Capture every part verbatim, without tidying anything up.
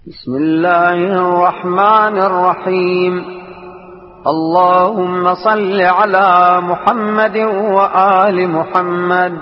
بسم الله الرحمن الرحيم. اللهم صل على محمد وآل محمد.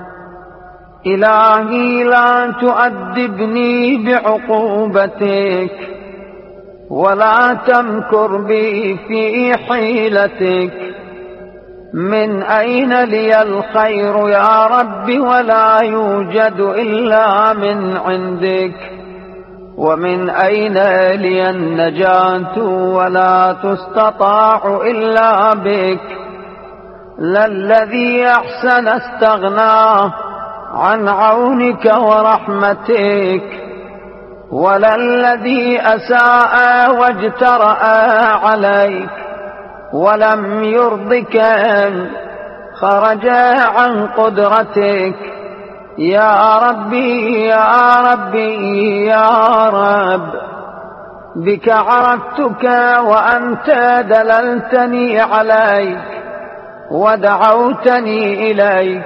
إلهي لا تؤدبني بعقوبتك ولا تمكر بي في حيلتك. من أين لي الخير يا رب ولا يوجد إلا من عندك. ومن أين لي النجاة ولا تستطاع إلا بك. لا الذي أحسن استغنى عن عونك ورحمتك ولا الذي أساء واجترأ عليك ولم يرضك خرج عن قدرتك. يا ربي يا ربي يا رب، بك عرفتك وأنت دللتني عليك ودعوتني إليك،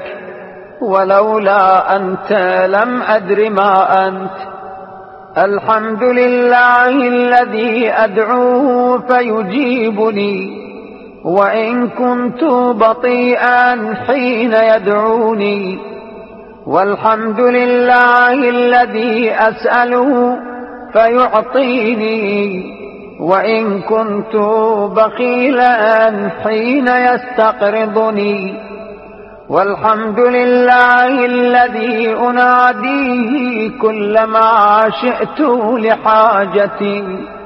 ولولا أنت لم أدر ما أنت. الحمد لله الذي أدعوه فيجيبني وإن كنت بطيئا حين يدعوني، والحمد لله الذي أسأله فيعطيني وإن كنت بخيلا حين يستقرضني، والحمد لله الذي أناديه كلما شئت لحاجتي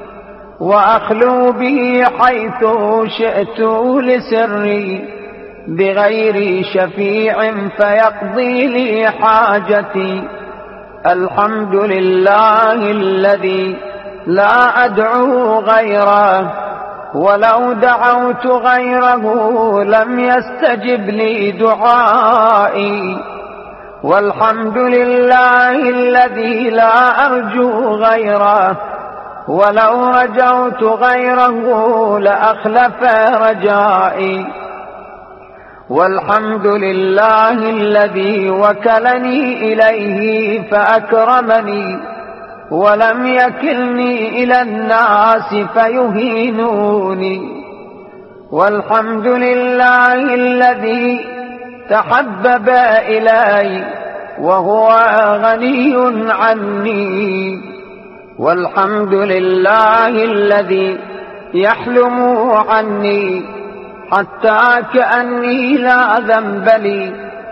وأخلو به حيث شئت لسري بغير شفيع فيقضي لي حاجتي. الحمد لله الذي لا أدعو غيره، ولو دعوت غيره لم يستجب لي دعائي. والحمد لله الذي لا أرجو غيره، ولو رجوت غيره لأخلف رجائي. والحمد لله الذي وكلني إليه فأكرمني ولم يكلني إلى الناس فيهينوني. والحمد لله الذي تحبب إلي وهو غني عني. والحمد لله الذي يحلم عني حتى كأني لا ذنب لي.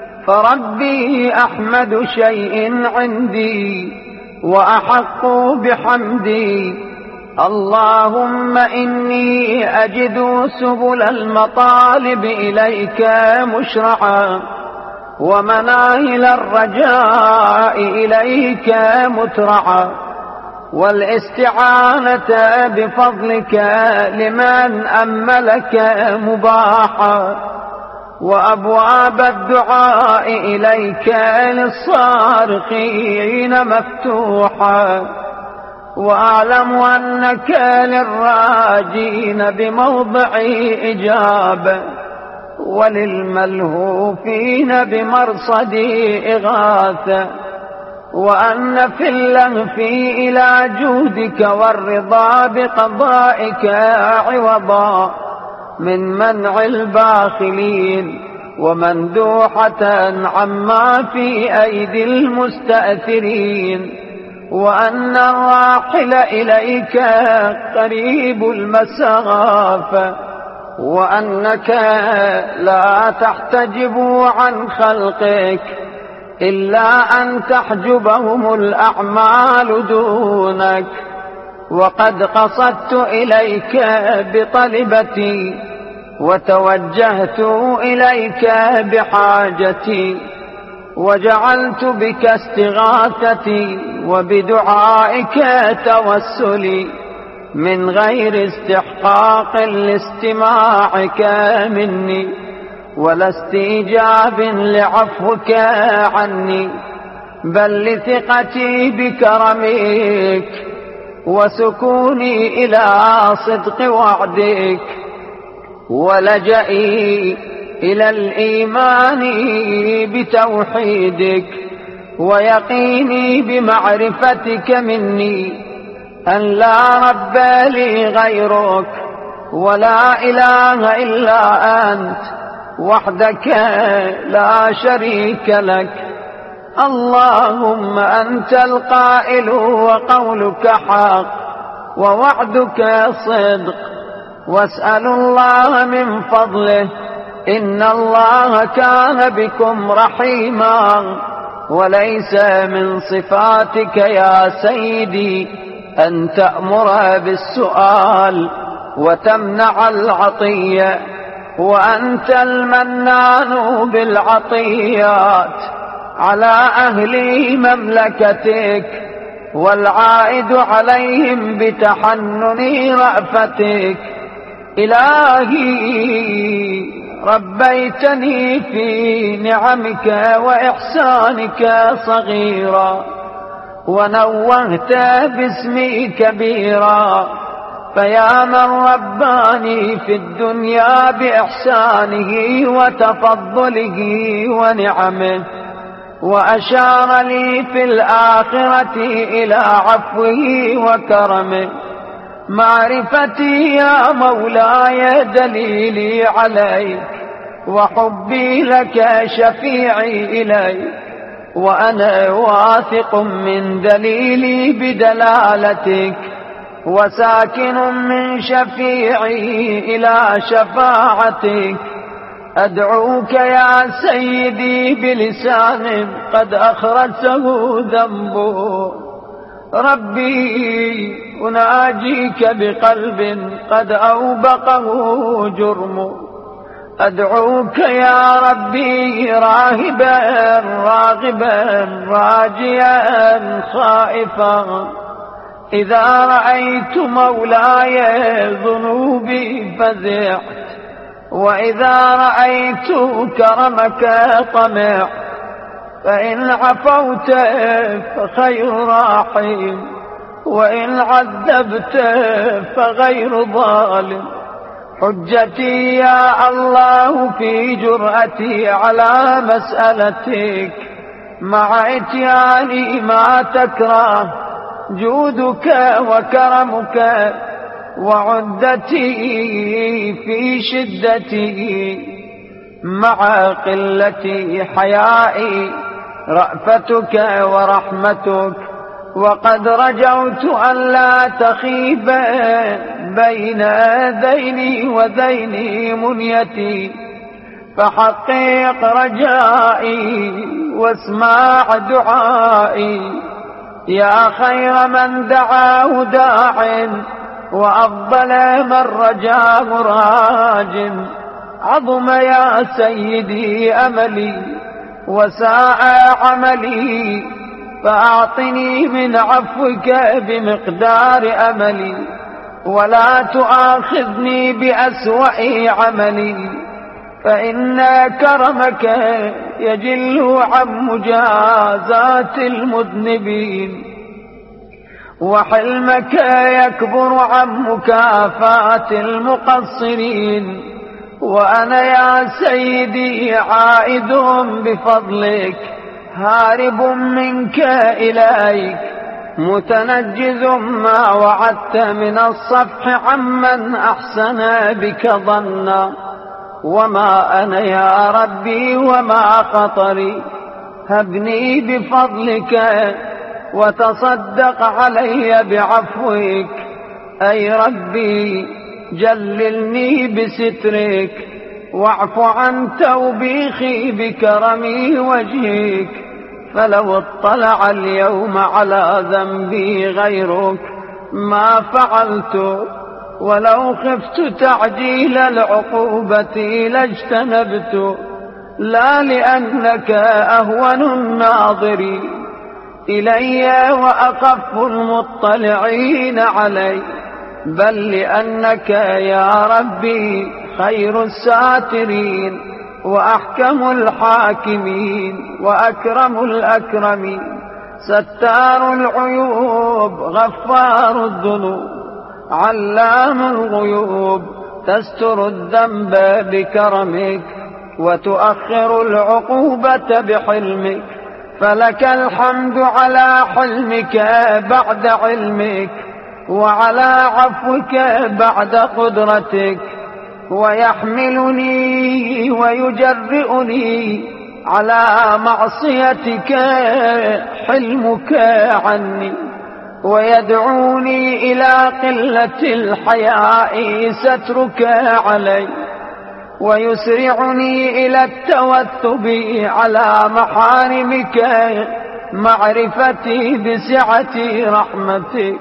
فربي أحمد شيء عندي وأحق بحمدي. اللهم إني أجد سبل المطالب إليك مشرعا ومناهل الرجاء إليك مترعا، والاستعانة بفضلك لمن أملك مباحا، وأبواب الدعاء إليك للصارخين مفتوحا. وأعلم أنك للراجين بموضع إجابة وللملهوفين بمرصد إغاثة، وأن في اللهف إلى جودك والرضا بقضائك عوضا من منع الباخلين ومندوحة عما في أيدي المستأثرين، وأن الراحل إليك قريب المسافة، وأنك لا تحتجب عن خلقك إلا أن تحجبهم الأعمال دونك. وقد قصدت إليك بطلبتي وتوجهت إليك بحاجتي، وجعلت بك استغاثتي وبدعائك توسلي من غير استحقاق لاستماعك مني ولا استيجاب لعفوك عني، بل لثقتي بكرمك وسكوني إلى صدق وعدك ولجئي إلى الإيمان بتوحيدك ويقيني بمعرفتك مني أن لا رب لي غيرك ولا إله إلا أنت وحدك لا شريك لك. اللهم أنت القائل وقولك حق ووعدك صدق، واسأل الله من فضله، إن الله كان بكم رحيما. وليس من صفاتك يا سيدي أن تأمر بالسؤال وتمنع العطية، وأنت المنان بالعطيات على أهل مملكتك، والعائد عليهم بتحنن رأفتك. إلهي ربيتني في نعمك وإحسانك صغيرا، ونوهت باسمي كبيرا، فيا من رباني في الدنيا بإحسانه وتفضله ونعمه، وأشار لي في الآخرة إلى عفوه وكرمه. معرفتي يا مولاي دليلي عليك، وحبي لك شفيعي إليك، وأنا واثق من دليلي بدلالتك، وساكن من شفيعي إلى شفاعتك. أدعوك يا سيدي بلسان قد أخرسه ذنبه، ربي أناجيك بقلب قد أوبقه جرمه. أدعوك يا ربي راهبا راغبا راجيا خائفا، إذا رأيت مولاي ذنوبي فزعت، وإذا رأيت كرمك طمعت. فإن عفوت فخير راحم، وإن عذبت فغير ظالم. حجتي يا الله في جرأتي على مسألتك، مع إتياني ما تكره، جودك وكرمك، وعدتي في شدتي مع قلة حيائي رأفتك ورحمتك. وقد رجوت أن لا تخيب بين ذيني وذين منيتي، فحقق رجائي واسمع دعائي. يا خير من دعاه داع، وأفضل من رجاه راج. عظم يا سيدي أملي وساء عملي، فأعطني من عفوك بمقدار أملي، ولا تؤاخذني بأسوأ عملي، فإن كرمك يجل عن مجازات المذنبين، وحلمك يكبر عن مكافاة المقصرين. وأنا يا سيدي عائد بفضلك، هارب منك إليك، متنجز ما وعدت من الصفح عمن أحسن بك ظنا. وما أنا يا ربي وما خطري، هبني بفضلك وتصدق علي بعفوك. أي ربي جللني بسترك، واعف عن توبيخي بكرم وجهك. فلو اطلع اليوم على ذنبي غيرك ما فعلت، ولو خفت تعجيل العقوبة لاجتنبت. لا لأنك أهون الناظرين إلي وأخف المطلعين علي، بل لأنك يا ربي خير الساترين، وأحكم الحاكمين، وأكرم الأكرمين. ستار العيوب، غفار الذنوب، علام الغيوب، تستر الذنب بكرمك، وتؤخر العقوبة بحلمك. فلك الحمد على حلمك بعد علمك، وعلى عفوك بعد قدرتك، ويحملني ويجرئني على معصيتك حلمك عني، ويدعوني إلى قلة الحياء سترك علي، ويسرعني إلى التوثب على محارمك معرفتي بسعة رحمتك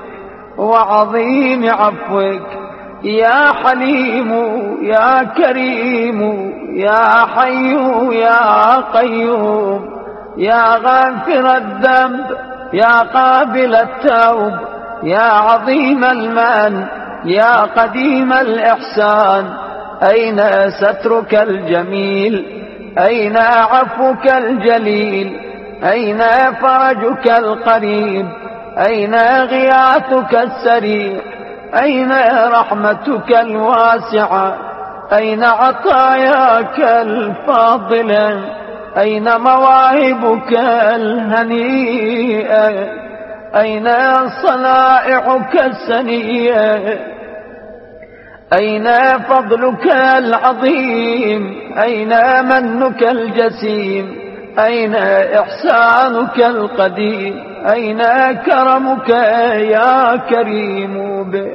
وعظيم عفوك. يا حليم يا كريم يا حي يا قيوم، يا غافر الذنب يا قابل التوب، يا عظيم المن يا قديم الإحسان، أين سترك الجميل؟ أين عفوك الجليل؟ أين فرجك القريب؟ أين غياثك السريع؟ أين رحمتك الواسعة؟ أين عطاياك الفاضلة؟ أين مواهبك الهنيئة؟ أين صنائعك السنية؟ أين فضلك العظيم؟ أين منك الجسيم؟ أين إحسانك القديم؟ أين كرمك يا كريم به؟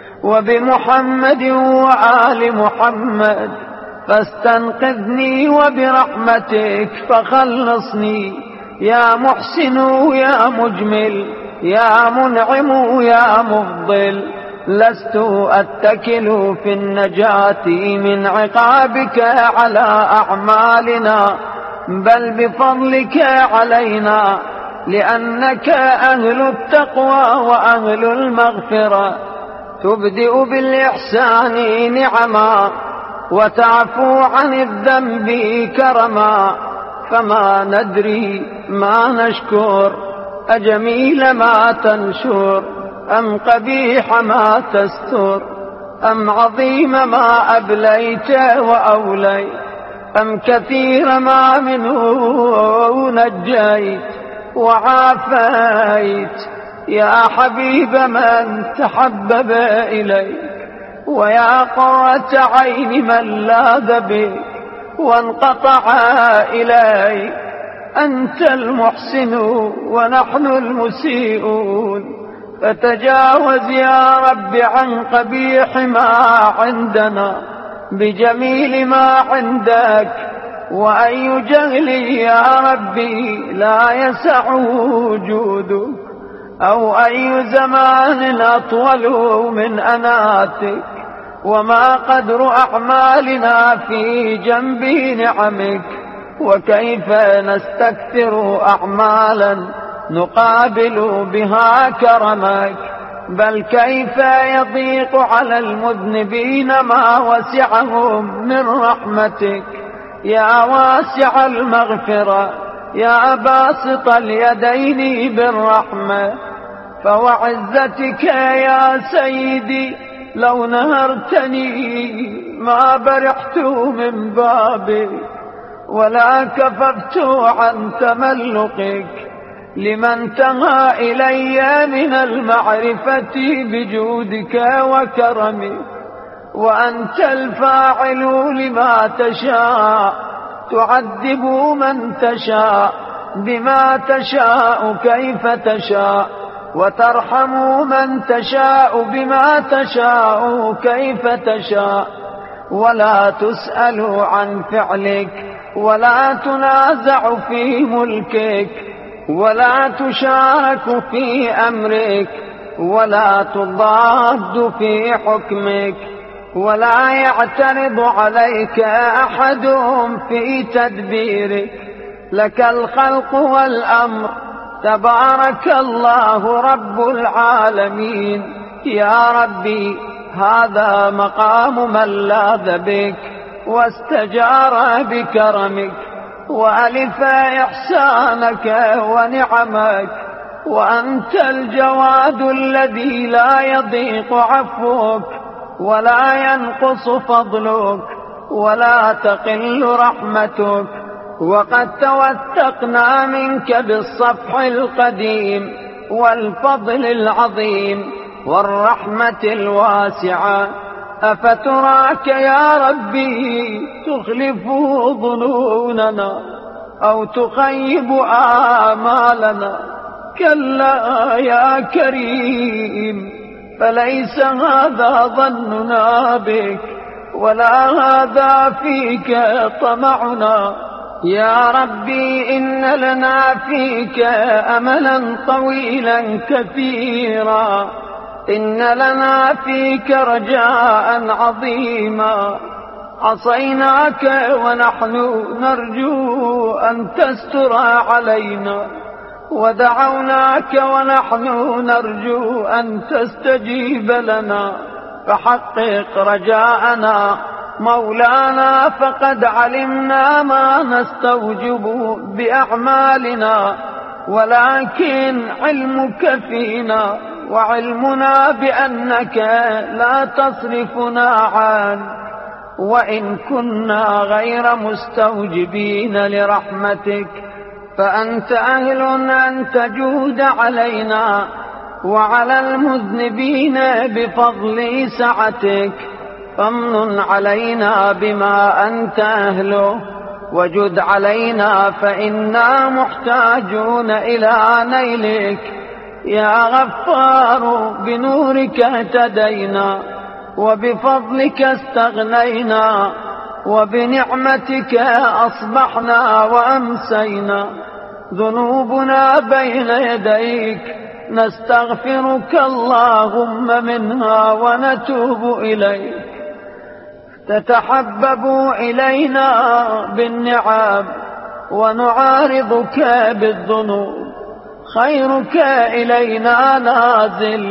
وبمحمد وآل محمد فاستنقذني، وبرحمتك فخلصني، يا محسن يا مجمل يا منعم يا مفضل. لست أتكل في النجاة من عقابك على أعمالنا، بل بفضلك علينا، لأنك أهل التقوى وأهل المغفرة، تبدئ بالإحسان نعما وتعفو عن الذنب كرما. فما ندري ما نشكر، أجميل ما تنشر أم قبيح ما تستر، أم عظيم ما أبليت وأوليت، أم كثير ما منه نجيت وعافيت. يا حبيب من تحبب إليك، ويا قرة عين من لاذ بك وانقطع إليك. أنت المحسن ونحن المسيئون، فتجاوز يا رب عن قبيح ما عندنا بجميل ما عندك. وأي جهل يا ربي لا يسع وجودك، أو أي زمان أطول من أناتك، وما قدر أعمالنا في جنب نعمك. وكيف نستكثر أعمالا نقابل بها كرمك، بل كيف يضيق على المذنبين ما وسعهم من رحمتك. يا واسع المغفرة يا باسط اليدين بالرحمة، فوعزتك يا سيدي لو نهرتني ما برحت من بابك، ولا كففت عن تملقك لمن انتهى إلي من المعرفة بجودك وكرمك. وأنت الفاعل لما تشاء، تعذب من تشاء بما تشاء كيف تشاء، وترحم من تشاء بما تشاء كيف تشاء. ولا تسأل عن فعلك، ولا تنازع في ملكك، ولا تشارك في أمرك، ولا تضاد في حكمك، ولا يعترض عليك أحد في تدبيرك. لك الخلق والأمر، تبارك الله رب العالمين. يا ربي هذا مقام من لاذ بك واستجار بكرمك، وألف إحسانك ونعمك. وأنت الجواد الذي لا يضيق عفوك، ولا ينقص فضلك، ولا تقل رحمتك. وقد توثقنا منك بالصفح القديم والفضل العظيم والرحمة الواسعة. أفتراك يا ربي تخلف ظنوننا أو تخيب آمالنا؟ كلا يا كريم، فليس هذا ظننا بك ولا هذا فيك طمعنا. يا ربي إن لنا فيك أملا طويلا كثيرا، إن لنا فيك رجاء عظيما. عصيناك ونحن نرجو أن تستر علينا، ودعوناك ونحن نرجو أن تستجيب لنا، فحقق رجاءنا مولانا. فقد علمنا ما نستوجب بأعمالنا، ولكن علمك فينا وعلمنا بأنك لا تصرفنا عنك، وإن كنا غير مستوجبين لرحمتك فأنت أهل أن تجود علينا وعلى المذنبين بفضل سعتك. فامنن علينا بما أنت أهله، وجد علينا فإنا محتاجون إلى نيلك. يا غفار بنورك اهتدينا، وبفضلك استغنينا، وبنعمتك أصبحنا وأمسينا. ذنوبنا بين يديك نستغفرك اللهم منها ونتوب إليك. تتحبب إلينا بالنعم ونعارضك بالذنوب. خيرك إلينا نازل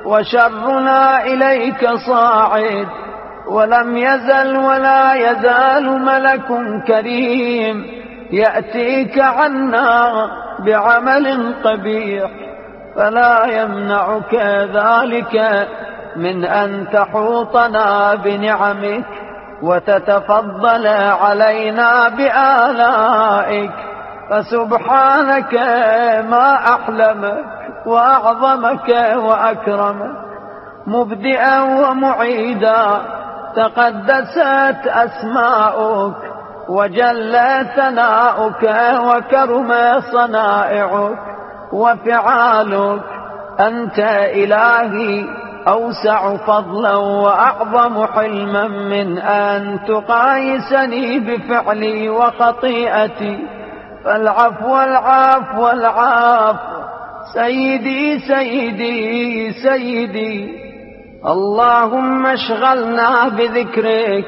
وشرنا إليك صاعد، ولم يزل ولا يزال ملك كريم يأتيك عنا بعمل قبيح، فلا يمنعك ذلك من أن تحوطنا بنعمك وتتفضل علينا بآلائك. فسبحانك ما أحلمك وأعظمك وأكرمك، مبدئا ومعيدا تقدست أسماؤك وجل ثناؤك وكرم صنائعك وفعالك. أنت إلهي أوسع فضلا وأعظم حلما من أن تقايسني بفعلي وخطيئتي. فالعفو العفو العفو سيدي سيدي سيدي. اللهم اشغلنا بذكرك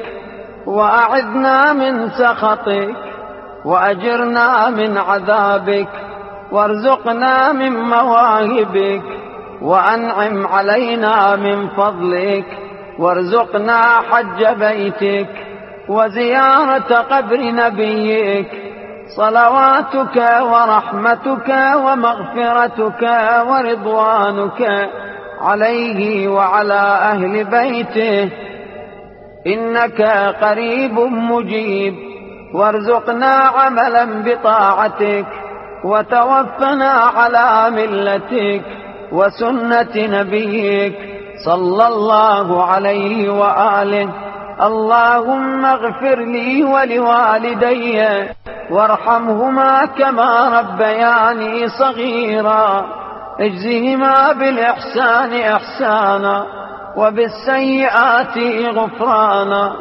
وأعذنا من سخطك، وأجرنا من عذابك، وارزقنا من مواهبك، وأنعم علينا من فضلك، وارزقنا حج بيتك وزيارة قبر نبيك. صلواتك ورحمتك ومغفرتك ورضوانك عليه وعلى أهل بيته، إنك قريب مجيب. وارزقنا عملا بطاعتك، وتوفنا على ملتك وسنة نبيك صلى الله عليه وآله. اللهم اغفر لي ولوالدي وارحمهما كما ربياني صغيرا. اجزهما بالإحسان إحسانا وبالسيئات غفرانا.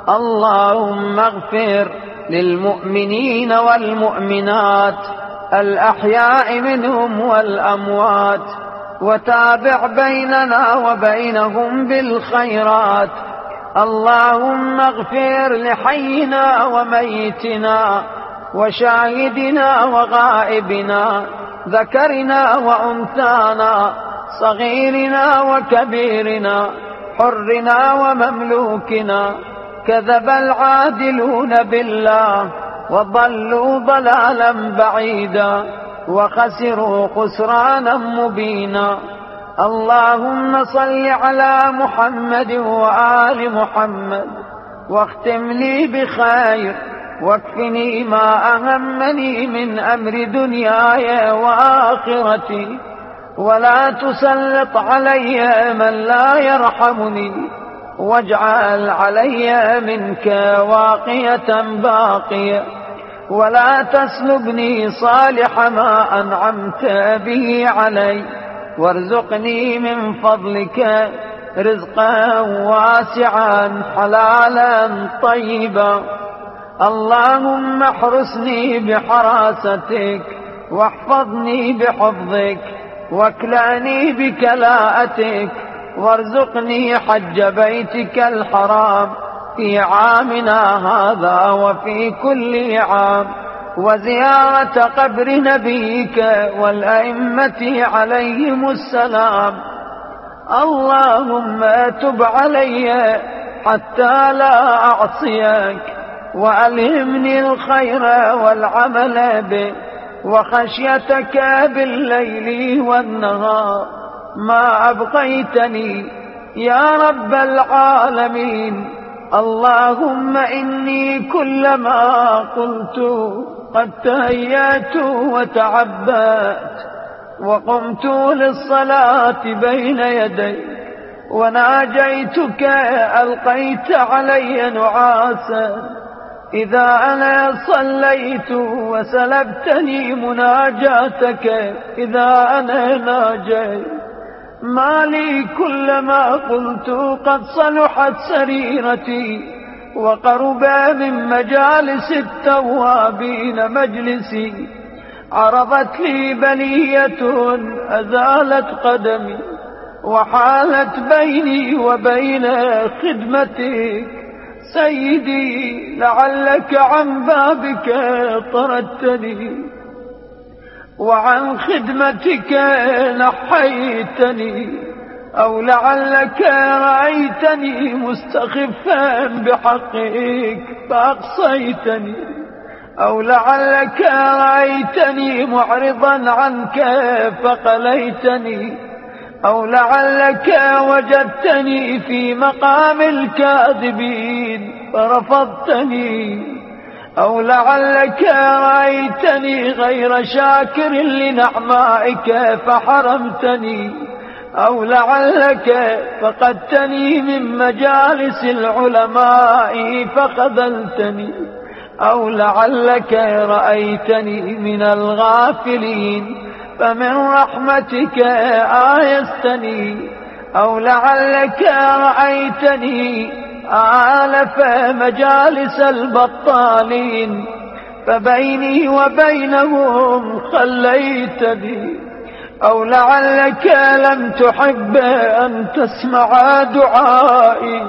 اللهم اغفر للمؤمنين والمؤمنات الأحياء منهم والأموات، وتابع بيننا وبينهم بالخيرات. اللهم اغفر لحينا وميتنا وشاهدنا وغائبنا، ذكرنا وأنثانا، صغيرنا وكبيرنا، حرنا ومملوكنا. كذب العادلون بالله وضلوا ضلالا بعيدا، وخسروا خسرانا مبينا. اللهم صل على محمد وآل محمد، واختم لي بخير، واكفني ما أهمني من أمر دنياي وآخرتي، ولا تسلط علي من لا يرحمني، واجعل علي منك واقية باقية، ولا تسلبني صالح ما أنعمت به علي، وارزقني من فضلك رزقا واسعا حلالا طيبا. اللهم احرسني بحراستك، واحفظني بحفظك، واكلأني بكلاءتك، وارزقني حج بيتك الحرام في عامنا هذا وفي كل عام، وزيارة قبر نبيك والأئمة عليهم السلام. اللهم تب علي حتى لا أعصيك، وألهمني الخير والعمل به، وخشيتك بالليل والنهار ما أبقيتني يا رب العالمين. اللهم إني كلما قلت قد تهيأت وتعبأت وقمت للصلاة بين يديك وناجيتك ألقيت علي نعاسا. إذا أنا صليت وسلبتني مناجاتك إذا أنا ناجيت، ما لي كلما قلت قد صلحت سريرتي وقرب من مجالس التوابين مجلسي، عرضت لي بلية أزالت قدمي وحالت بيني وبين خدمتك. سيدي لعلك عن بابك طردتني وعن خدمتك نحيتني، أو لعلك رأيتني مستخفا بحقك فأقصيتني، أو لعلك رأيتني معرضا عنك فقليتني، أو لعلك وجدتني في مقام الكاذبين فرفضتني، أو لعلك رأيتني غير شاكر لنعمائك فحرمتني، أو لعلك فقدتني من مجالس العلماء فخذلتني، أو لعلك رأيتني من الغافلين فمن رحمتك آيستني، أو لعلك رأيتني آلف مجالس البطالين فبيني وبينهم خليتني، أو لعلك لم تحب أن تسمع دعائي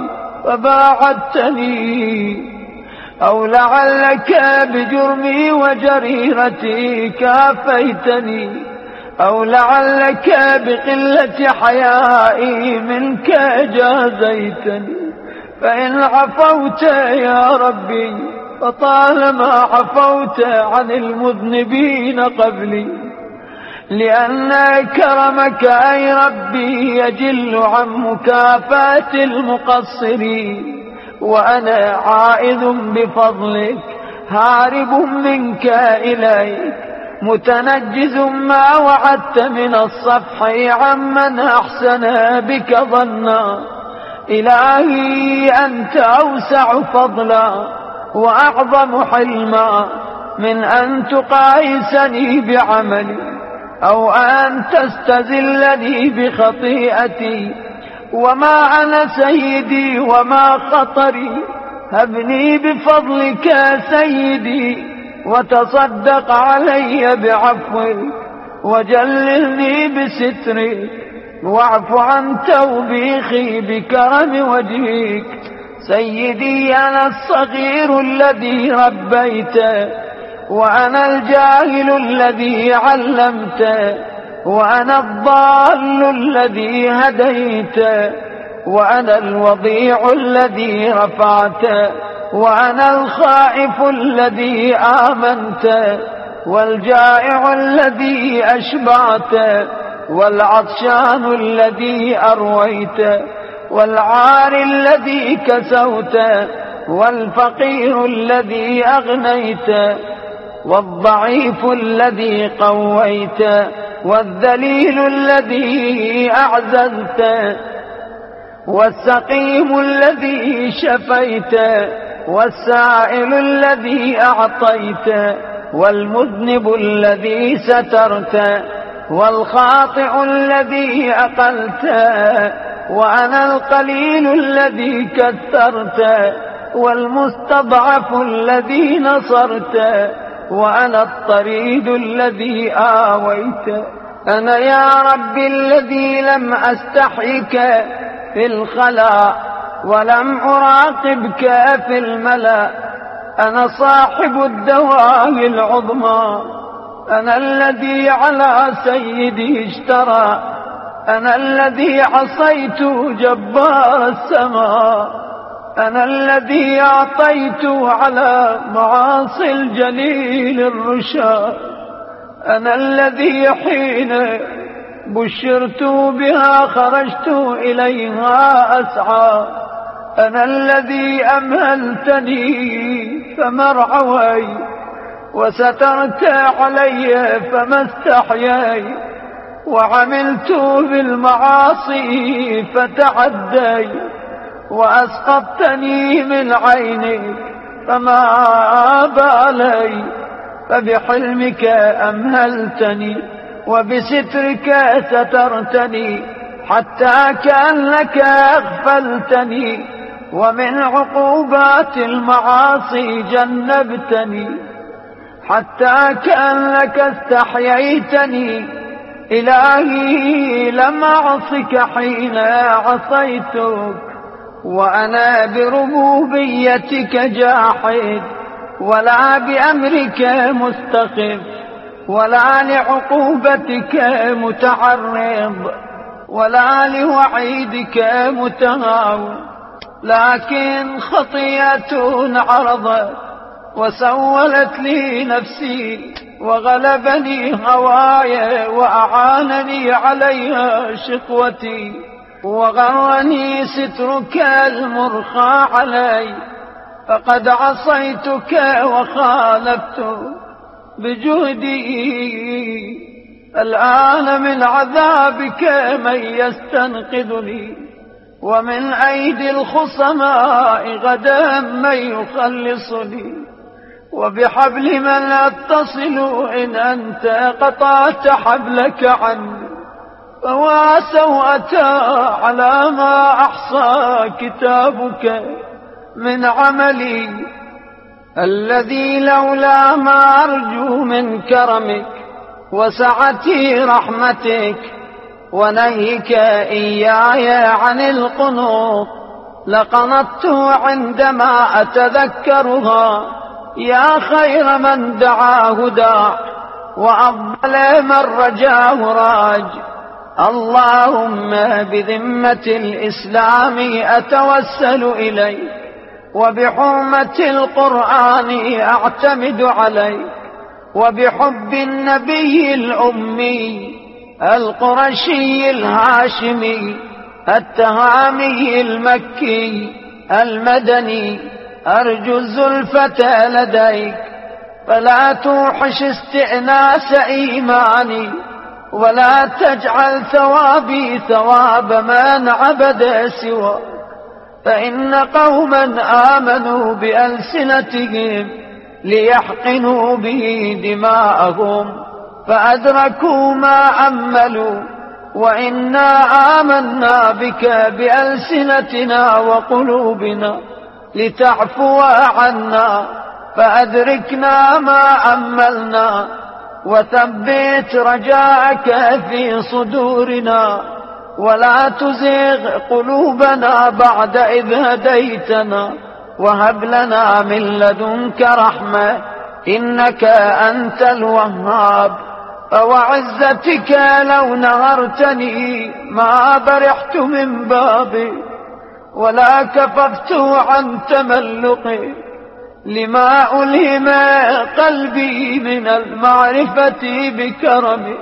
فباعدتني، أو لعلك بجرمي وجريرتي كافيتني، أو لعلك بقلة حيائي منك جازيتني. فإن عفوت يا ربي فطالما عفوت عن المذنبين قبلي، لأن كرمك أي ربي يجل عن مكافاة المقصرين، وأنا عائذ بفضلك هارب منك إليك متنجز ما وعدت من الصفح عمن أحسن بك ظنا. إلهي أنت أوسع فضلا وأعظم حلما من أن تقايسني بعملي أو أن تستذلني بخطيئتي. وما أنا سيدي وما خطري، هبني بفضلك سيدي وتصدق علي بعفوك، وجللني بسترك، واعف عن توبيخي بكرم وجهك. سيدي أنا الصغير الذي ربيته، وأنا الجاهل الذي علمته، وأنا الضال الذي هديته، وأنا الوضيع الذي رفعته، وأنا الخائف الذي آمنته، والجائع الذي أشبعته، والعطشان الذي أرويته، والعار الذي كسوته، والفقير الذي أغنيته، والضعيف الذي قويته، والذليل الذي أعززت، والسقيم الذي شفيت، والسائل الذي أعطيت، والمذنب الذي سترت، والخاطئ الذي أقلت، وأنا القليل الذي كثرت، والمستضعف الذي نصرت، وأنا الطريد الذي آويت. أنا يا رب الذي لم أستحيك في الخلاء ولم أراقبك في الملأ. أنا صاحب الدواهي العظمى، أنا الذي على سيدي اشترى، أنا الذي عصيت جبار السماء، أنا الذي أعطيت على معاصي الجليل الرشاد، أنا الذي حين بشرت بها خرجت إليها أسعى، أنا الذي أمهلتني فمرعوي، وسترت علي فما استحيي، وعملت بالمعاصي فتعدي، وأسقطتني من عينك فما بالي. فبحلمك أمهلتني وبسترك سترتني، حتى كأنك أغفلتني، ومن عقوبات المعاصي جنبتني، حتى كأنك استحييتني. إلهي لم أعصك حين عصيتك، وأنا بربوبيتك جاحد، ولا بأمرك مستخف، ولا لعقوبتك متعرض، ولا لوعيدك متهاون، لكن خطيئة عرضت وسولت لي نفسي، وغلبني هواي، وأعانني عليها شقوتي، وغرني سترك المرخى علي، فقد عصيتك وخالفت بجهدي. الآن من عذابك من يستنقذني، ومن أيدي الخصماء غدا من يخلصني، وبحبل من أتصل إن أنت قطعت حبلك عني. فوا سوءة على ما أحصى كتابك من عملي، الذي لولا ما أرجو من كرمك وسعة رحمتك ونهيك إياي عن القنوط لقنطت عندما أتذكرها. يا خير من دعاه داع، وأفضل من رجاه راج. اللهم بذمة الإسلام أتوسل إليك، وبحرمة القرآن أعتمد عليك، وبحب النبي الأمي القرشي الهاشمي التهامي المكي المدني أرجو الزلفة لديك، فلا توحش استئناس إيماني، ولا تجعل ثوابي ثواب من عبد سوى. فإن قوما آمنوا بألسنتهم ليحقنوا به دماءهم، فأدركوا ما أملوا، وإنا آمنا بك بألسنتنا وقلوبنا لتعفو عنا، فأدركنا ما أملنا، وثبت رجاءك في صدورنا، ولا تزغ قلوبنا بعد إذ هديتنا، وهب لنا من لدنك رحمة إنك أنت الوهاب. فوعزتك لو نهرتني ما برحت من بابي، ولا كففت عن تملقي، لما ألهم قلبي من المعرفة بكرمي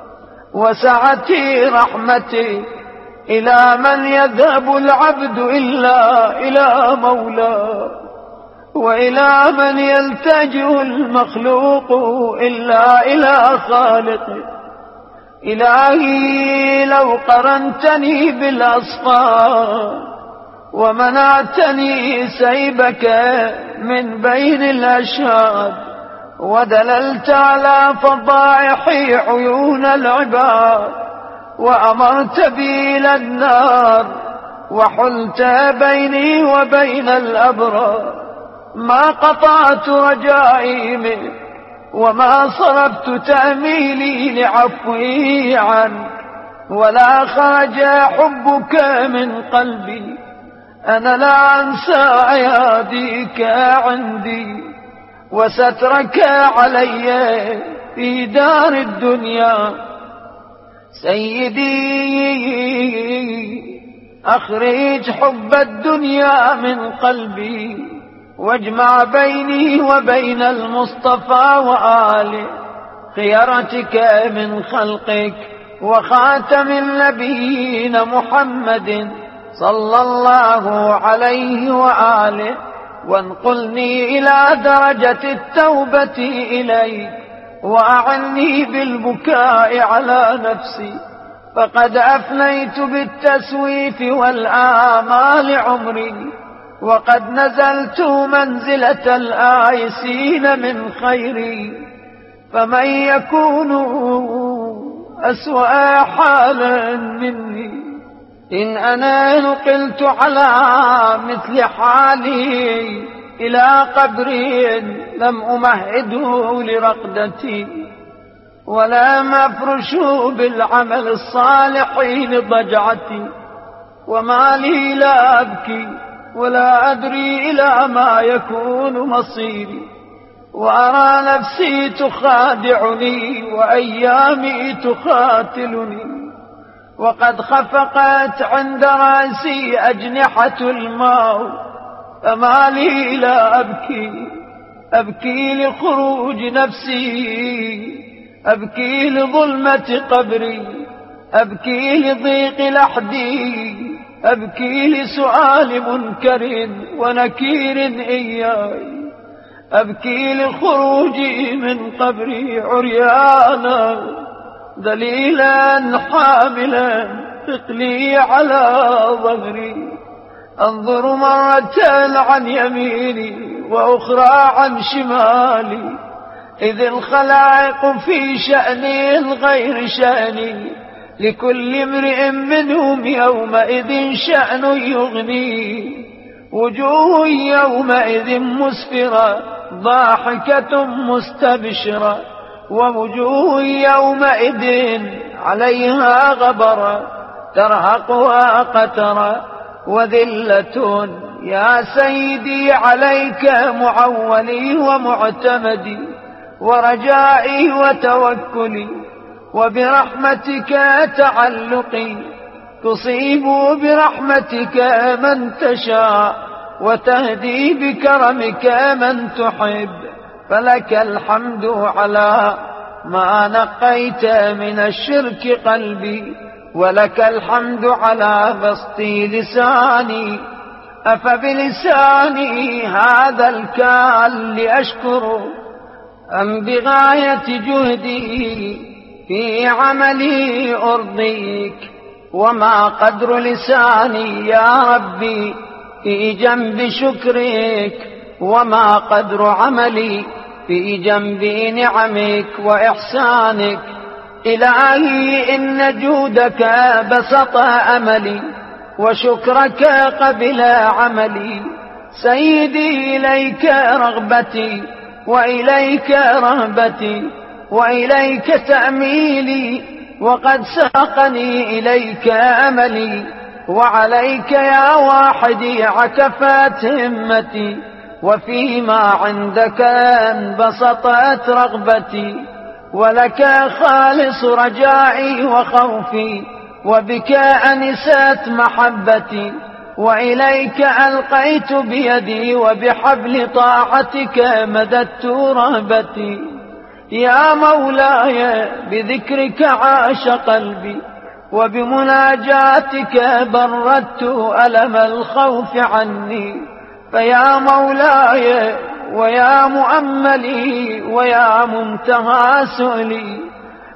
وسعة رحمتي. إلى من يذهب العبد إلا إلى مولاه، وإلى من يلتجئ المخلوق إلا إلى خالقه. إلهي لو قرنتني بالأصفار ومنعتني سيبك من بين الأشهاد ودللت على فضائح عيون العباد وأمرت بي إلى النار وحلت بيني وبين الأبرار ما قطعت رجائي منك وما صرفت تأميلي لعفوي عنك ولا خرج حبك من قلبي. أنا لا أنسى أياديك عندي وسترك علي في دار الدنيا. سيدي أخرج حب الدنيا من قلبي واجمع بيني وبين المصطفى وآله خيرتك من خلقك وخاتم النبيين محمد صلى الله عليه وآله وانقلني إلى درجة التوبة إليك وأعني بالبكاء على نفسي فقد أفنيت بالتسويف والآمال عمري وقد نزلت منزلة الآيسين من خيري. فمن يكون أسوأ حالا مني إن أنا نقلت على مثل حالي إلى قبر لم أمهده لرقدتي ولم أفرش بالعمل الصالح لضجعتي وما لي لا أبكي ولا أدري إلى ما يكون مصيري وأرى نفسي تخادعني وأيامي تقاتلني وقد خفقت عند رأسي أجنحة الموت فما لي لا أبكي أبكي لخروج نفسي أبكي لظلمة قبري أبكي لضيق لحدي أبكي لسؤال منكر ونكير إياي أبكي لخروجي من قبري عريانا ذليلا حاملا ثقلي على ظهري أنظر مرة عن يميني وأخرى عن شمالي إذ الخلائق في شأني غير شأني لكل امرئ منهم يومئذ شأن يغني وجوه يومئذ مسفرة ضاحكة مستبشرة ووجوه يومئذ عليها غبرة ترهقها قترة وذلة. يا سيدي عليك معولي ومعتمدي ورجائي وتوكلي وبرحمتك تعلقي تصيب برحمتك من تشاء وتهدي بكرمك من تحب فلك الحمد على ما نقيت من الشرك قلبي ولك الحمد على بسط لساني أفبلساني هذا الكال لأشكر أم بغاية جهدي في عملي أرضيك وما قدر لساني يا ربي في جنب شكرك وما قدر عملي في جنب نعمك وإحسانك. إلهي إن جودك بسط أملي وشكرك قبل عملي. سيدي إليك رغبتي وإليك رهبتي وإليك تأميلي وقد ساقني إليك أملي وعليك يا واحدي عكفت همتي وفيما عندك انبسطت رغبتي ولك خالص رجائي وخوفي وبك أنست محبتي وإليك ألقيت بيدي وبحبل طاعتك مددت رهبتي. يا مولاي بذكرك عاش قلبي وبمناجاتك بردت ألم الخوف عني. فيا مولاي ويا مؤملي ويا منتهى سؤلي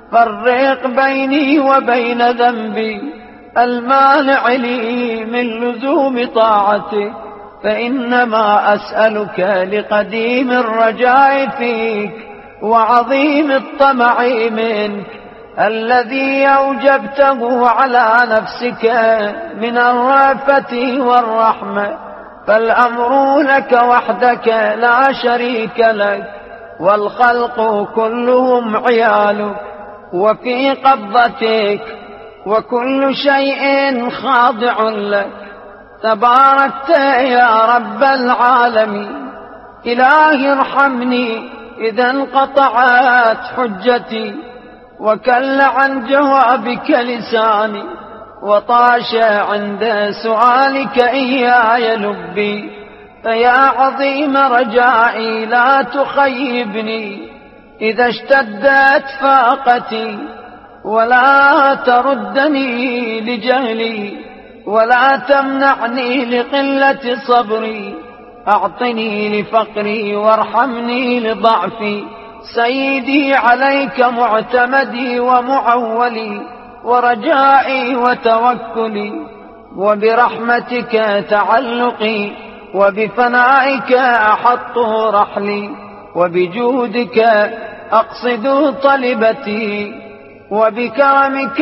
فرق بيني وبين ذنبي المانع لي من لزوم طاعتك، فإنما أسألك لقديم الرجاء فيك وعظيم الطمع منك الذي أوجبته على نفسك من الرأفة والرحمة، فالأمر لك وحدك لا شريك لك، والخلق كلهم عيالك وفي قبضتك، وكل شيء خاضع لك. تباركت يا رب العالمين. إلهي ارحمني إذا انقطعت حجتي، وكل عن جوابك لساني، وطاش عند سؤالك إياي لبي، فيا عظيم رجائي لا تخيبني إذا اشتدت فاقتي، ولا تردني لجهلي، ولا تمنعني لقلة صبري، أعطني لفقري وارحمني لضعفي. سيدي عليك معتمدي ومعولي ورجائي وتوكلي، وبرحمتك تعلقي، وبفنائك أحط رحلي، وبجودك أقصد طلبتي، وبكرمك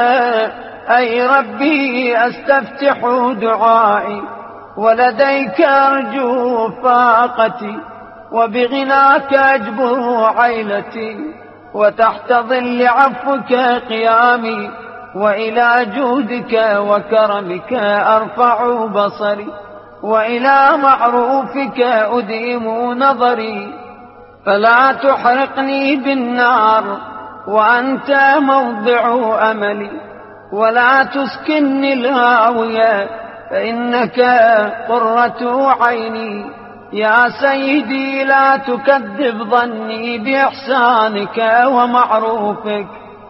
أي ربي أستفتح دعائي، ولديك أرجو فاقتي، وبغناك أجبر عيلتي، وتحت ظل عفوك قيامي، وإلى جودك وكرمك أرفع بصري، وإلى معروفك أديم نظري. فلا تحرقني بالنار وأنت موضع أملي، ولا تسكنني الهاوية فإنك قرة عيني. يا سيدي لا تكذب ظني بإحسانك ومعروفك،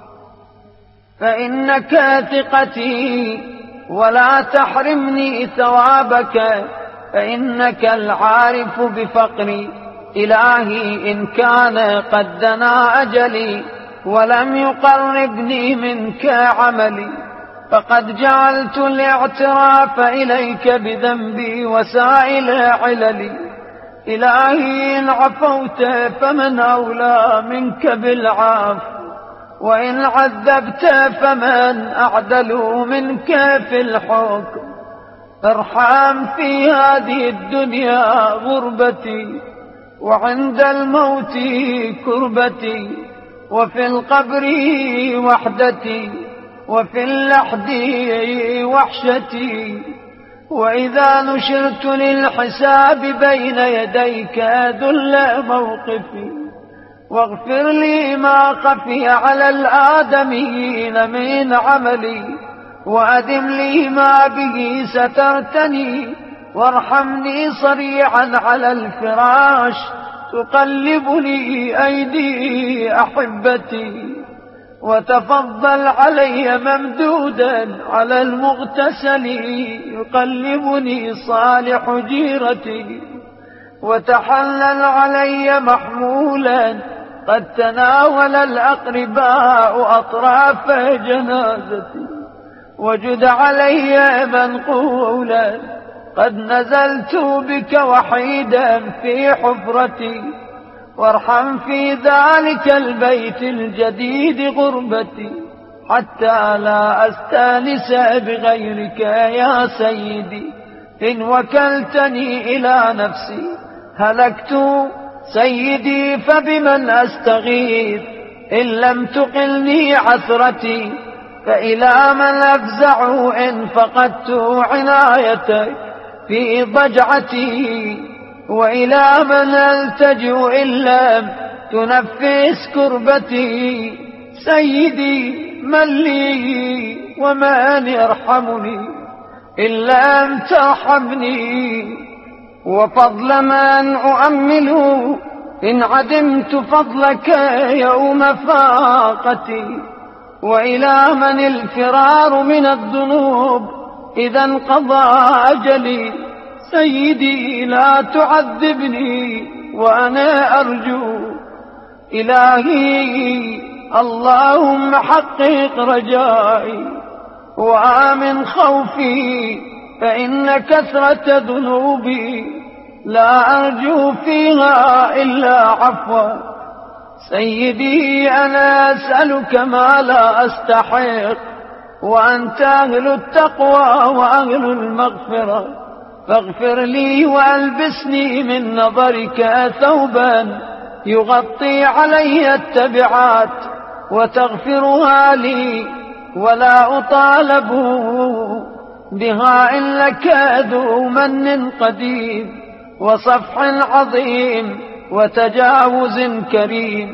فإنك ثقتي، ولا تحرمني ثوابك، فإنك العارف بفقري. إلهي إن كان قد دنا أجلي ولم يقربني منك عملي، فقد جعلت الاعتراف إليك بذنبي وسائل عللي. إلهي إن عفوت فمن أولى منك بالعفو، وإن عذبت فمن أعدل منك في الحكم. ارحم في هذه الدنيا غربتي، وعند الموت كربتي، وفي القبر وحدتي، وفي اللحد وحشتي، وإذا نشرت للحساب بين يديك ذل موقفي. واغفر لي ما خفي على الآدميين من عملي، وأدم لي ما به سترتني، وارحمني صريعا على الفراش تقلبني أيدي أحبتي، وتفضل علي ممدودا على المغتسل يقلبني صالح جيرتي، وتحلل علي محمولا قد تناول الأقرباء أطراف جنازتي، وجد علي منقولا قد نزلت بك وحيدا في حفرتي، وارحم في ذلك البيت الجديد غربتي، حتى لا أستانس بغيرك يا سيدي. إن وكلتني إلى نفسي هلكت سيدي، فبمن أستغيث إن لم تقلني عثرتي؟ فإلى من أفزع إن فقدت عنايتك في ضجعتي؟ وإلى من ألتجئ إن لم تنفس كربتي؟ سيدي من لي ومن يرحمني إن لم ترحمني؟ وفضل من أؤمله إن عدمت فضلك يوم فاقتي؟ وإلى من الفرار من الذنوب إذا انقضى أجلي؟ سيدي لا تعذبني وأنا أرجو. إلهي اللهم حقق رجائي وآمن خوفي، فإن كثرة ذنوبي لا أرجو فيها إلا عفوا. سيدي أنا أسألك ما لا أستحق، وأنت أهل التقوى وأهل المغفرة، فاغفر لي وألبسني من نظرك ثوبا يغطي علي التبعات وتغفرها لي، ولا أطالب بها إن لك ذو من قدير وصفح عظيم وتجاوز كريم.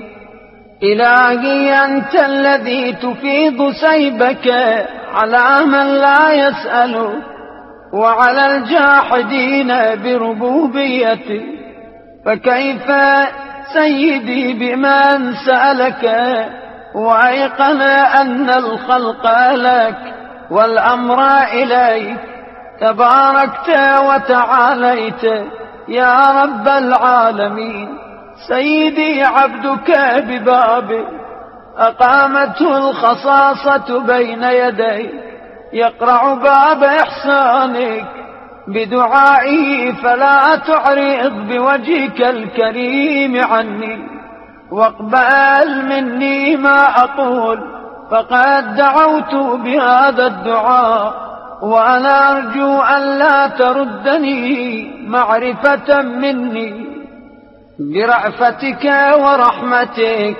إلهي أنت الذي تفيض سيبك على من لا يسأل وعلى الجاحدين بربوبيتك، فكيف سيدي بمن سألك وأيقن أن الخلق لك والأمر إليك، تباركت وتعاليت يا رب العالمين. سيدي عبدك ببابك أقامته الخصاصة بين يديك، يقرع باب إحسانك بدعائه، فلا تعرض بوجهك الكريم عني، واقبل مني ما أقول، فقد دعوت بهذا الدعاء وأنا أرجو أن لا تردني معرفة مني برأفتك ورحمتك.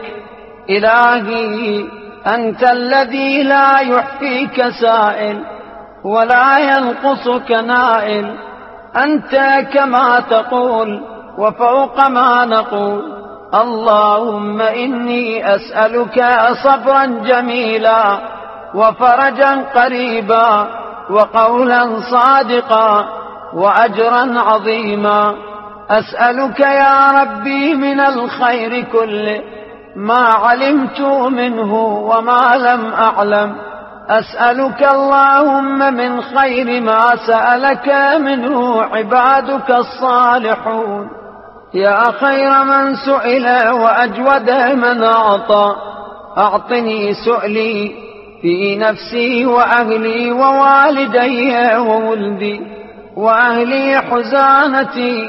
إلهي أنت الذي لا يحفيك سائل ولا ينقصك نائل، أنت كما تقول وفوق ما نقول. اللهم إني أسألك صبرا جميلا وفرجا قريبا وقولا صادقا وأجرا عظيما. أسألك يا ربي من الخير كله ما علمت منه وما لم أعلم. أسألك اللهم من خير ما سألك منه عبادك الصالحون، يا خير من سئل وأجود من أعطى. أعطني سؤلي في نفسي وأهلي ووالدي وولدي وأهلي حزانتي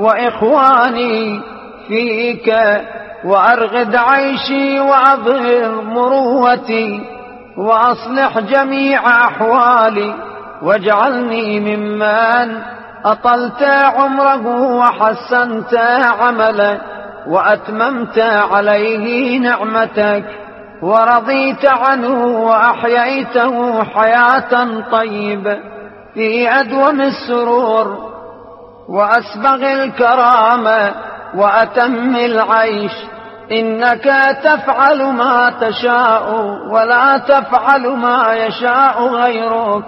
وإخواني فيك، وأرغد عيشي وأظهر مروتي، وأصلح جميع أحوالي، واجعلني ممن أطلت عمره وحسنت عمله وأتممت عليه نعمتك ورضيت عنه وأحييته حياة طيبة في أدوم السرور وأسبغ الكرامة وأتم العيش. إنك تفعل ما تشاء ولا تفعل ما يشاء غيرك.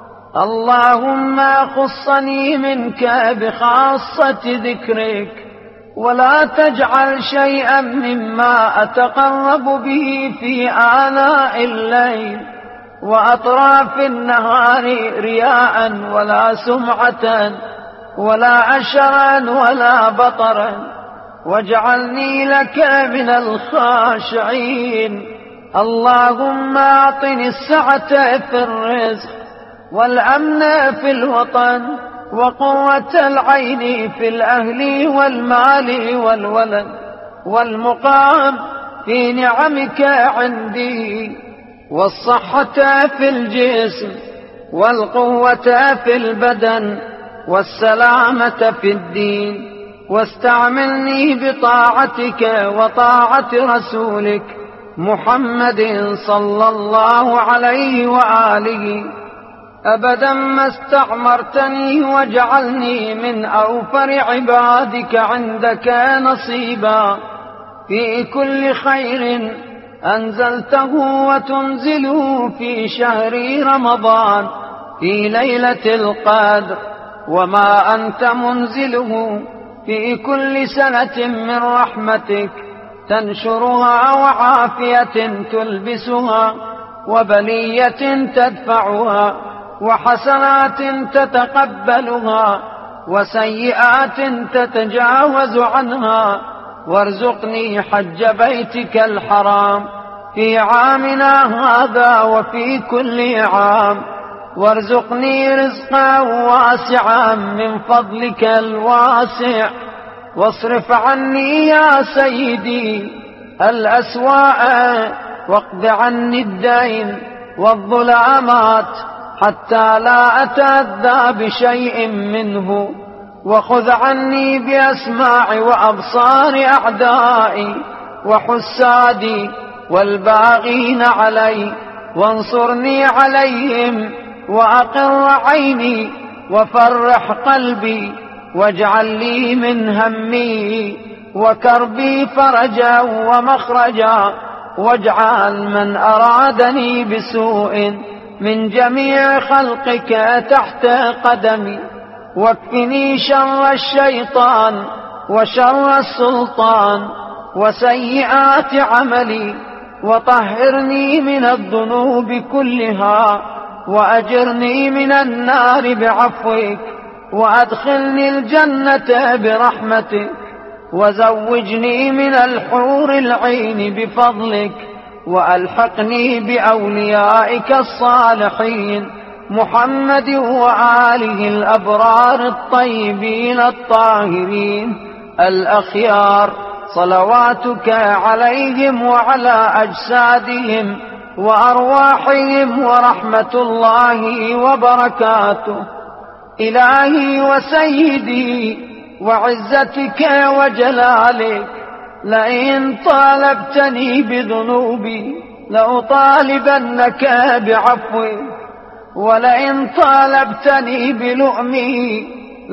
اللهم خصني منك بخاصة ذكرك، ولا تجعل شيئا مما أتقرب به في آناء الليل وأطراف النهار رياء ولا سمعة ولا أشرا ولا بطرا، واجعلني لك من الخاشعين. اللهم أعطني السعة في الرزق والأمن في الوطن وقوة العين في الأهل والمال والولد والمقام في نعمك عندي، والصحة في الجسم والقوة في البدن والسلامة في الدين. واستعملني بطاعتك وطاعة رسولك محمد صلى الله عليه وآله أبدا ما استعمرتني، واجعلني من أوفر عبادك عندك نصيبا في كل خير أنزلته وتنزله في شهر رمضان في ليلة القدر، وما أنت منزله في كل سنة من رحمتك تنشرها وعافية تلبسها وبلية تدفعها وحسنات تتقبلها وسيئات تتجاوز عنها. وارزقني حج بيتك الحرام في عامنا هذا وفي كل عام، وارزقني رزقا واسعا من فضلك الواسع، واصرف عني يا سيدي الأسواء، واقض عني الدين والظلامات حتى لا أتأذى بشيء منه، وخذ عني بأسماع وأبصار أعدائي وحسادي والباغين علي، وانصرني عليهم وأقر عيني وفرح قلبي، واجعل لي من همي وكربي فرجا ومخرجا، واجعل من أرادني بسوء من جميع خلقك تحت قدمي، واكفني شر الشيطان وشر السلطان وسيئات عملي، وطهرني من الذنوب كلها، وأجرني من النار بعفوك، وأدخلني الجنة برحمتك، وزوجني من الحور العين بفضلك، وألحقني بأوليائك الصالحين محمد وآله الأبرار الطيبين الطاهرين الأخيار، صلواتك عليهم وعلى أجسادهم وأرواحهم ورحمة الله وبركاته. إلهي وسيدي وعزتك وجلالك، لئن طالبتني بذنوبي لأطالبنك بعفوك، ولئن طالبتني بلؤمي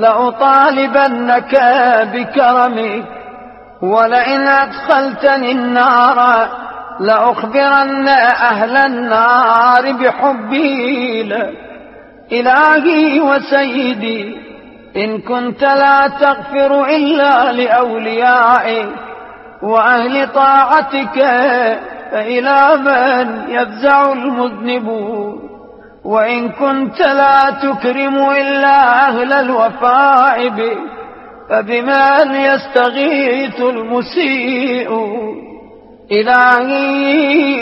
لأطالبنك بكرمك، ولئن أدخلتني النار لأخبرن أهل النار بحبي لك. إلهي وسيدي، إن كنت لا تغفر إلا لأوليائك وأهل طاعتك، فإلى من يفزع المذنبون؟ وإن كنت لا تكرم إلا أهل الوفاء بك، فبمن يستغيث المسيء؟ إلهي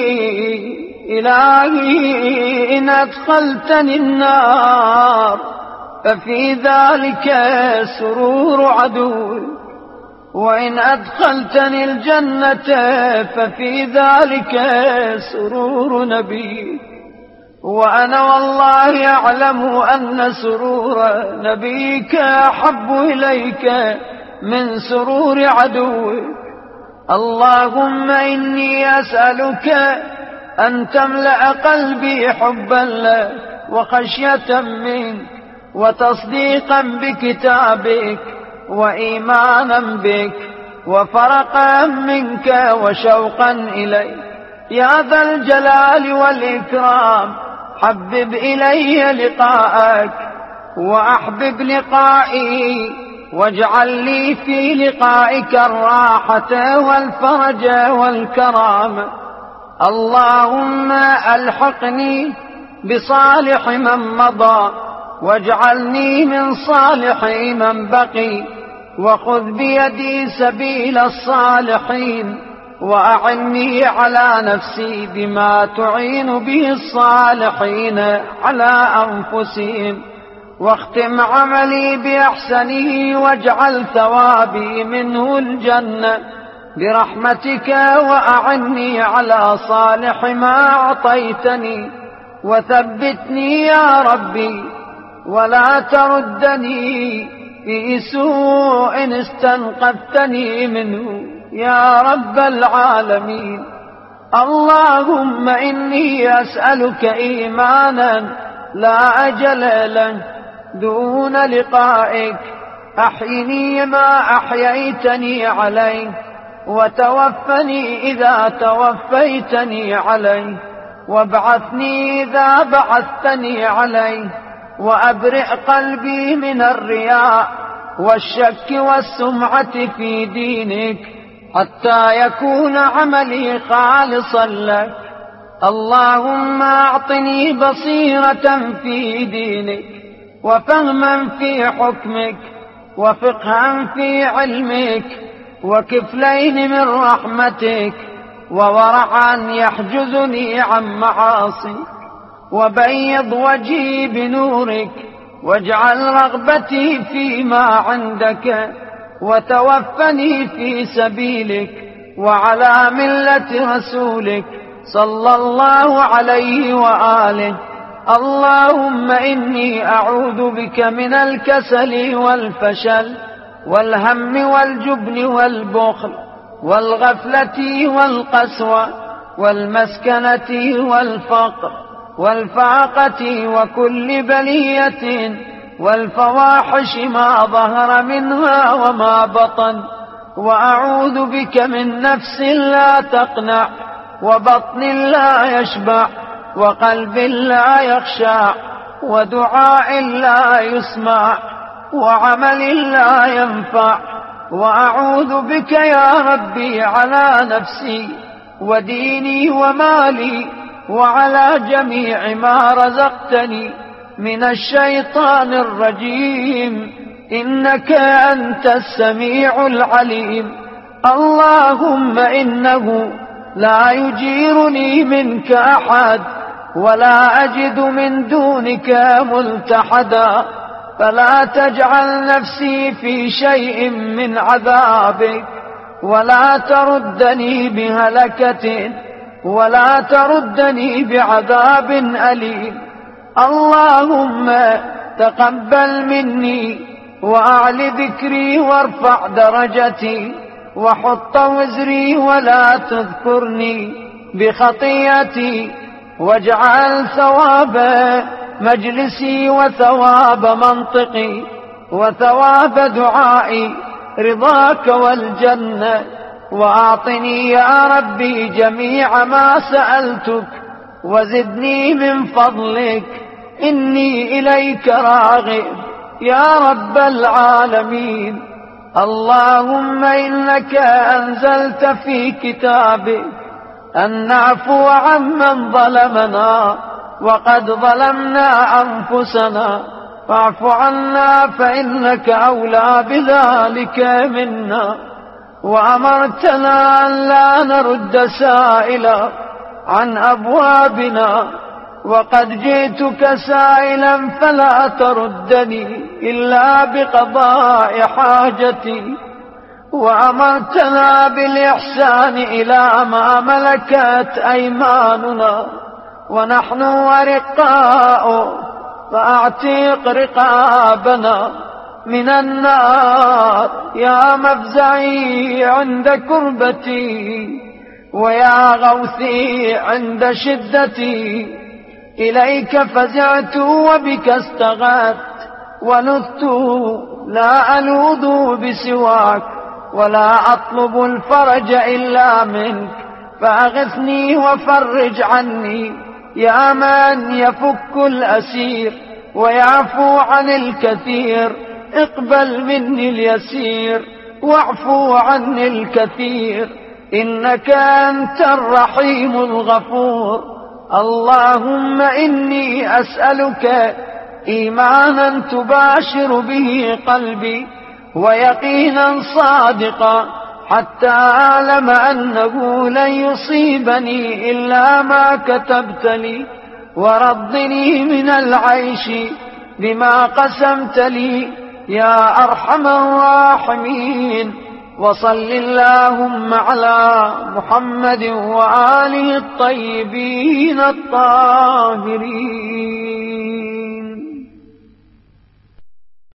إلهي إن أدخلتني النار ففي ذلك سرور عدوي، وإن أدخلتني الجنة ففي ذلك سرور نبي، وأنا والله أعلم أن سرور نبيك أحب إليك من سرور عدوك. اللهم إني أسألك أن تملأ قلبي حبا لك وخشية منك وتصديقا بكتابك وإيمانا بك وفرقا منك وشوقا إليك يا ذا الجلال والإكرام. حبب إلي لقاءك وأحبب لقائي، واجعل لي في لقائك الراحة والفرج والكرامة. اللهم ألحقني بصالح من مضى، واجعلني من صالح من بقي، وخذ بيدي سبيل الصالحين، وأعني على نفسي بما تعين به الصالحين على أنفسهم، واختم عملي بأحسنه، واجعل ثوابي منه الجنة برحمتك، وأعني على صالح ما أعطيتني، وثبتني يا ربي ولا تردني في سوء استنقذتني منه يا رب العالمين. اللهم إني أسألك إيمانا لا أجل له دون لقائك، أحيني ما أحييتني عليه، وتوفني إذا توفيتني عليه، وابعثني إذا بعثتني عليه، وأبرئ قلبي من الرياء والشك والسمعة في دينك، حتى يكون عملي خالصا لك. اللهم أعطني بصيرة في دينك، وفهما في حكمك، وفقها في علمك، وكفلين من رحمتك، وورعا يحجزني عن معاصي، وبيض وجهي بنورك، واجعل رغبتي فيما عندك، وتوفني في سبيلك وعلى ملة رسولك صلى الله عليه وآله. اللهم إني أعوذ بك من الكسل والفشل والهم والجبن والبخل والغفلة والقسوة والمسكنة والفقر والفاقة وكل بلية والفواحش ما ظهر منها وما بطن. وأعوذ بك من نفس لا تقنع، وبطن لا يشبع، وقلب لا يخشع، ودعاء لا يسمع، وعمل لا ينفع. وأعوذ بك يا ربي على نفسي وديني ومالي وعلى جميع ما رزقتني من الشيطان الرجيم، إنك أنت السميع العليم. اللهم إنه لا يجيرني منك أحد، ولا أجد من دونك ملتحدا، فلا تجعل نفسي في شيء من عذابك، ولا تردني بهلكة، ولا تردني بعذاب أليم. اللهم تقبل مني وأعل ذكري وارفع درجتي، وحط وزري ولا تذكرني بخطيئتي، واجعل ثواب مجلسي وثواب منطقي وثواب دعائي رضاك والجنة. وأعطني يا ربي جميع ما سألتك، وزدني من فضلك، إني إليك راغب يا رب العالمين. اللهم إنك أنزلت في كتابك أن نعفو عمن ظلمنا، وقد ظلمنا أنفسنا، فاعف عنا فإنك أولى بذلك منا. وأمرتنا أن لا نرد سائلا عن أبوابنا، وقد جئتك سائلا فلا تردني إلا بقضاء حاجتي. وأمرتنا بالإحسان إلى ما ملكت أيماننا، ونحن ورقاء، فأعتق رقابنا من النار يا مفزعي عند كربتي، ويا غوثي عند شدتي. إليك فزعت وبك استغاثت ولذت، لا ألوذ بسواك ولا أطلب الفرج إلا منك، فأغثني وفرج عني يا من يفك الأسير ويعفو عن الكثير. اقبل مني اليسير واعفو عني الكثير، إنك أنت الرحيم الغفور. اللهم إني أسألك إيمانا تباشر به قلبي، ويقينا صادقا، حتى أعلم أنه لن يصيبني إلا ما كتبت لي، ورضني من العيش بما قسمت لي يا أرحم الراحمين. وصل اللهم على محمد وآله الطيبين الطاهرين.